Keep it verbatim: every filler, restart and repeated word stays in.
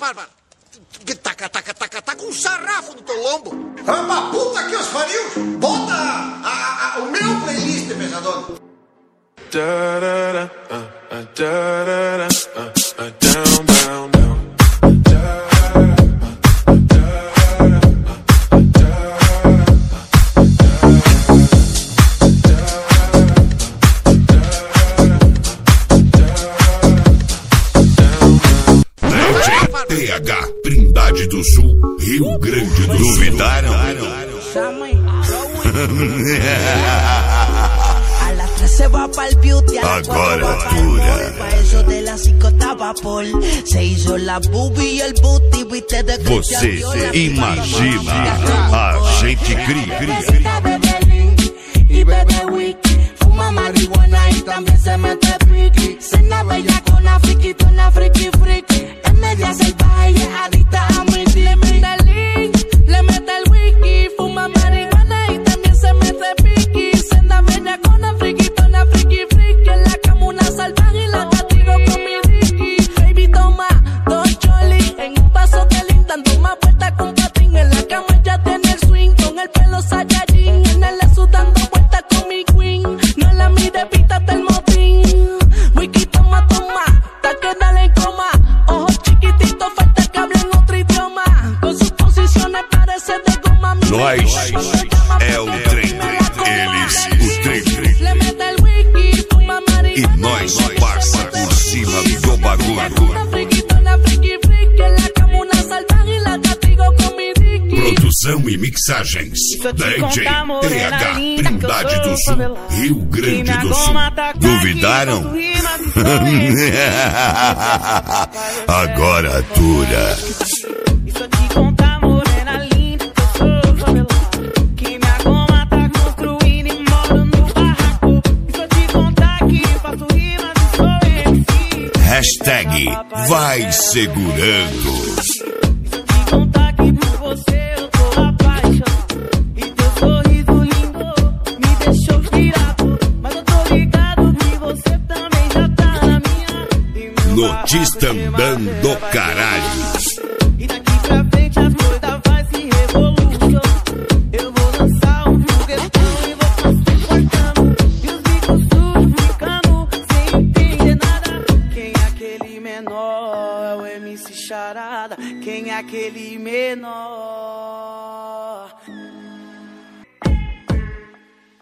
para, para. Taca, taca, taca, taca um sarrafo no teu lombo. Ah, pra puta que os pariu. Bota a, a, a, o meu playlist, pesador. Da da da, uh, uh, da da da, uh, uh, down, down, down. T H, Trindade do Sul, Rio Grande do Sul. Duvidaram? Se va pa'l beauty, agora dura. Pa' eso de las cinco estaba por. Se hizo la boobie y el booty, viste de que você imagina, a gente cria, cria. Y bebe wiki, fuma marihuana y también se mete piqui. Cena bella con la friki, tú una friki friki. En media salvaje y es adicta a mi le mete el link, le mete el wiki, fuma marihuana y también se mete piqui. Cena bella con la friki, tú una friki friki. En la cama una salvaje y la castigo con mi Ricky. Baby toma dos cholis en un paso de link, dando más vueltas con patín. En la cama ya tiene el swing, con el pelo Saiyajin. En el eso dando vueltas con mi queen. No la mire, pítate el motín. Wiki toma, toma, ta que dale en coma. Ojos chiquititos, falta que hablen otro idioma. Con sus posiciones parece de goma. Nós é o trem, eles o trem. Le mete el wiki, fuma E marihuana. nós passa por cima do bagulho. Una friquita, una friki friki. En la cama una salvaje y la castigo con mi Ricky. Produção e mixagens. D J T H, Trindade do Sul, Rio Grande do Sul. Duvidaram? Agora dura. Isso te contar, morena linda, que eu sou favelado. Que minha goma tá construindo e moro no barraco. Isso te contar que faço rimas e sou M C. Hashtag vai segurando. Isso te contar que por você eu tô apaixonado. E teu sorriso lindo me deixou virado. Mas eu tô ligado que você também já tá na minha. E meu Notista andando do caralho. E daqui pra frente as coisas vai se revolução. Eu vou lançar um foguetão e você cortando. E os bicos sujos ficando sem entender nada. Quem é aquele menor? É o M C Charada. Quem é aquele menor?